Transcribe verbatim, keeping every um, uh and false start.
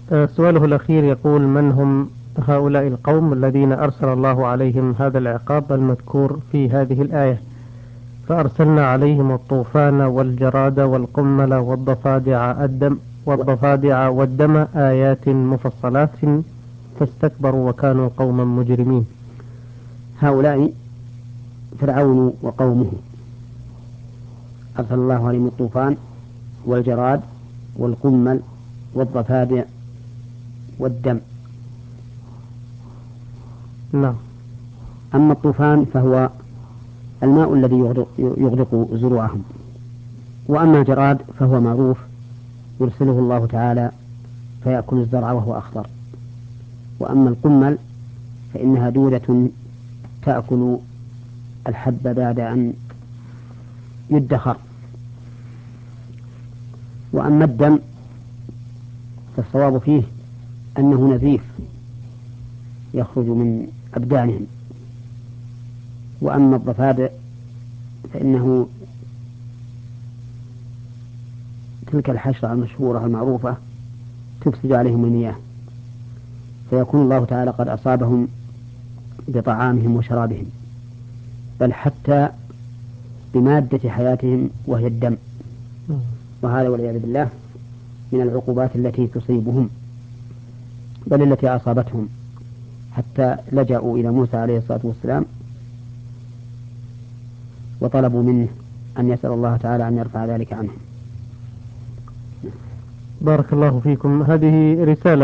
آه، سؤاله الأخير يقول: من هم هؤلاء القوم الذين أرسل الله عليهم هذا العقاب المذكور في هذه الآية؟ فأرسلنا عليهم الطوفان والجراد والقمل والضفادع الدم والضفادع والدم آيات مفصلات فاستكبروا وكانوا قوما مجرمين. هؤلاء فرعون وقومه أرسل الله عليهم الطوفان والجراد والقمل والضفادع والدم. نعم. أما الطوفان فهو الماء الذي يغرق, يغرق زروعهم، وأما الجراد فهو معروف يرسله الله تعالى فيأكل الزرع وهو أخضر، وأما القمل فإنها دودة تأكل الحب بعد أن يدخر. وأما الدم فالصواب فيه أنه نزيف يخرج من أبدانهم. وأما الضفادع فإنه تلك الحشرة المشهورة المعروفة تفسد عليهم المياه، فيكون الله تعالى قد أصابهم بطعامهم وشرابهم، بل حتى بمادة حياتهم وهي الدم، وهذا والعياذ بالله من العقوبات التي تصيبهم بل التي أصابتهم، حتى لجأوا إلى موسى عليه الصلاة والسلام وطلبوا منه أن يسأل الله تعالى أن يرفع ذلك عنهم. بارك الله فيكم. هذه رسالة